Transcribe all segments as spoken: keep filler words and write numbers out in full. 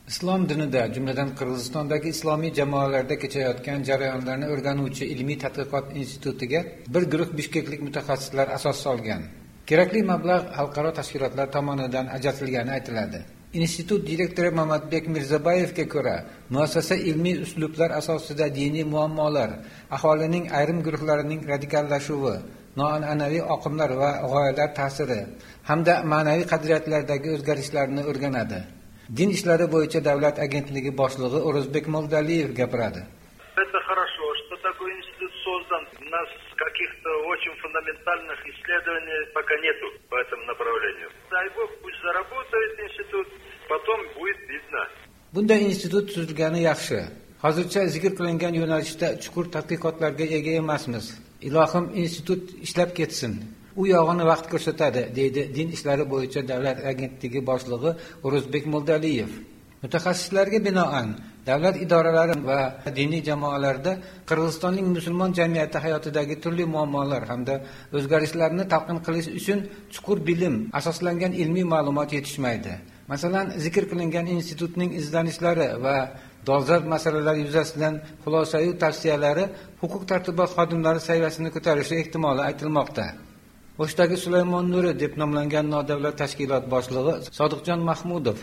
Islom dinida, jumladan Qirg'izistondagi islomiy jamoalarda kechayotgan jarayonlarni o'rganuvchi ilmiy tadqiqot institutiga bir guruh bishkeklik mutaxassislar asos solgan. Kerakli mablag' xalqaro tashkilotlar tomonidan ajratilgani aytiladi. Institut direktori Mamatbek Mirzabayevga ko'ra, muassasa ilmiy uslublar asosida diniy muammolar, aholining ayrim guruhlarining radikallashuvi, noan'anaviy oqimlar va g'oyalar ta'siri hamda ma'naviy qadriyatlardagi o'zgarishlarni o'rganadi. Din ishlari bo'yicha davlat agentligi boshlig'i O'rozbek Moldaliyev gapiradi. Это хорошо, что такой институт создан. У нас каких-то очень фундаментальных исследований пока нету по этому направлению. Дай бог, пусть заработает институт, потом будет видно. Bunday institut tuzilgani yaxshi. Hozircha zikr qilingan yo'nalishda chuqur tadqiqotlarga ega emasmiz. Ilohim institut ishlab ketsin. U yog'ini vaqt ko'rsatadi, deydi din ishlari bo'yicha davlat agentligi boshlig'i O'rozbek Moldaliyev. Mutaxassislarga binoan davlat idoralari va diniy jamoalarda Qirg'izistonning musulmon jamiyati hayotidagi turli muammolar hamda o'zgarishlarni talqin qilish uchun chuqur bilim, asoslangan ilmiy ma'lumot yetishmaydi. Masalan, zikr qilingan institutning izlanishlari va dolzarb masalalar yuzasidan xulosayu tavsiyalari huquq tartibot xodimlari saviyasini ko'tarishi ehtimoli aytilmoqda. O'shdagi Sulaymon Nuri deb nomlangan nodavlat tashkilot boshlig'i Sodiqjon Mahmudov.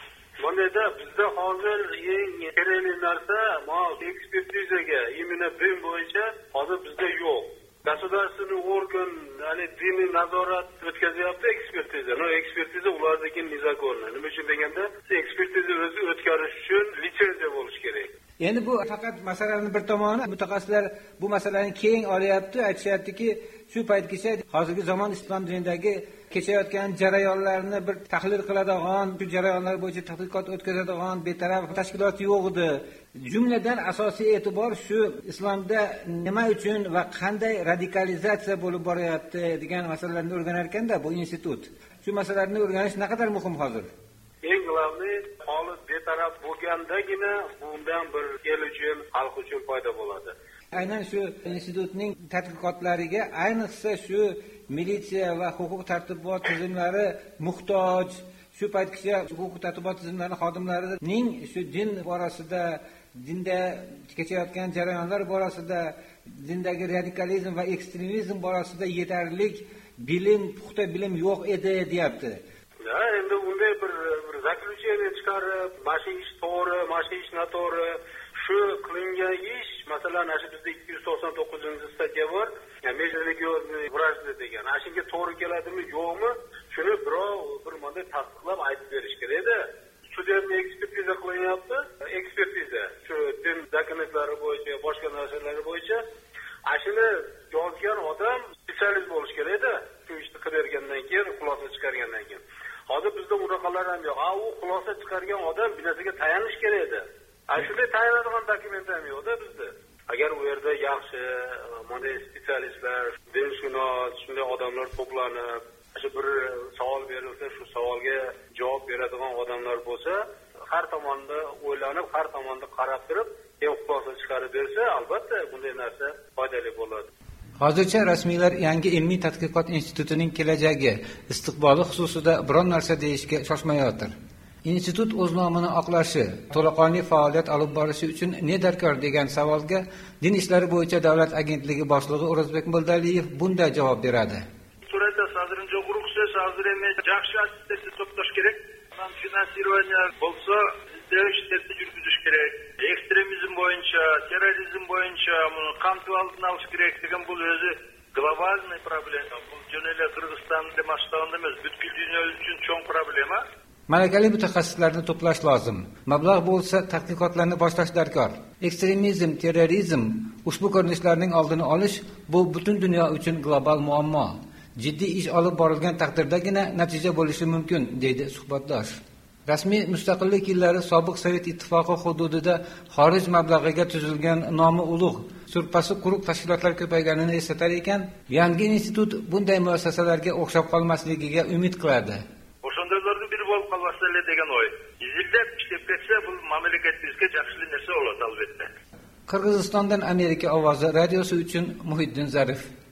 Bunda bizda hozir eng kerakli narsa ekspertizaga, imенно din bo'yicha hozir bizda yo'q. Государственный орган, ya'ni diniy nazorat o'tkazyapti ekspertiza. No ekspertiza ulardagi nizagorni. Nima uchun deganda, ekspertiza o'zi o'tkazish uchun litsenziya bo'lish kerak. Endi bu faqat masalaning bir tomoni. Mutaxassislar bu masalani keng olyapti, aytishyaptiki, shu paytgacha hozirgi zamon islom dinidagi kechayotgan jarayonlarni bir tahlil qiladigan, shu jarayonlar bo'yicha tadqiqot o'tkazadigan betaraf tashkilot yo'q edi. Jumladan asosiy e'tibor shu islomda nima uchun va qanday radikalizatsiya bo'lib boryapti degan masalalarni o'rganar ekanda bu institut. Shu masalalarni o'rganish naqadar muhim hozir. Eng g'alati holat betaraf bo'lgandagina bundan bir el uchun, xalq uchun foyda bo'ladi. Aynan shu institutning tadqiqotlariga ayniqsa shu militsiya va huquq tartibot tizimlari muhtoj. Shu paytgacha huquq tartibot tizimlari xodimlarining shu din borasida, dinda kechayotgan jarayonlar borasida, dindagi radikalizm va ekstremizm borasida yetarlik bilim, puxta bilim yo'q edi, deyapti. Ya, endi unday bir bir zakljucheniya chiqarib, mana ish to'g'ri, mana ish noto'g'ri, shu qilingan ish, masalan, ana shu bizda ikki yuz to'qson to'qqizinchi statuya bor, межрелигиозный вражда degan. Ana shunga to'g'ri keladimi, yo'qmi? Shuni birov bir bunday tasdiqlab aytib berish kerak-da. Sudyaning ekspertiza qilyapti. Ekspertiza shu din dokumentlari bo'yicha, boshqa narsalar bo'yicha ashuni yozgan odam spetsialist bo'lish kerak-da. Shu ishni qilgandan keyin, xulosa chiqargandan keyin. Hozir bizda unaqalar ham yo'q. A u xulosa chiqargan odam bir narsaga tayanish kerak edi. Ashunday tayanadigan dokument ham yo'q-da bizda. Agar u yerda yaxshi bunday spetsialistlar, dinshunos, shunday odamlar to'planib, shu bir savol berilsa, shu savolga javob beradigan odamlar bo'lsa, har tomonda o'ylanib, har tomonda qarab turib, keyin xulosa chiqarib bersa, albatta bunday narsa foydali bo'ladi. Hozircha rasmiylar yangi ilmiy tadqiqot institutining kelajagi, istiqboli xususida biron narsa deyishga shoshmayotir. Institut o'z nomini oqlashi, to'laqonli faoliyat olib borishi uchun ne darkor degan savolga din ishlari bo'yicha davlat agentligi boshlig'i O'rozbek Moldaliyev bunday javob beradi. Surayda hozircha quruqsiz, hozir emas, yaxshi assistentni to'plash kerak. Finansирование bo'lsa, ishlarni yurgizish kerak. Ekstremizm bo'yicha, terrorizm bo'yicha buni qamtib olish kerak degan bu o'zi globalniy problema. Bu jumladan Qirg'izistonning masshtabida emas, butun dunyo uchun cho'ng problema. Malakali mutaxassislarni to'plash lozim. Mablag' bo'lsa, tadqiqotlarni boshlash darkor. Ekstremizm, terrorizm, ushbu ko'rinishlarning oldini olish bu butun dunyo uchun global muammo. Jiddiy ish olib borilgan taqdirdagina natija bo'lishi mumkin, deydi suhbatdosh. Rasmiy mustaqillik yillari sobiq Sovet ittifoqi hududida xorij mablag'iga tuzilgan nomi ulug', surpasi quruq tashkilotlar ko'payganini eslatar ekan, yangi institut bunday muassasalarga o'xshab qolmasligiga umid qiladi. O'shandalarning biri bo'lib qolmasa degan o'y. Izlab ishlab ketsa, bu mamlakatimizga yaxshi narsa bo'ladi albatta. Qirg'izistondan Amerika ovozi radiosi uchun Muhiddin Zarif.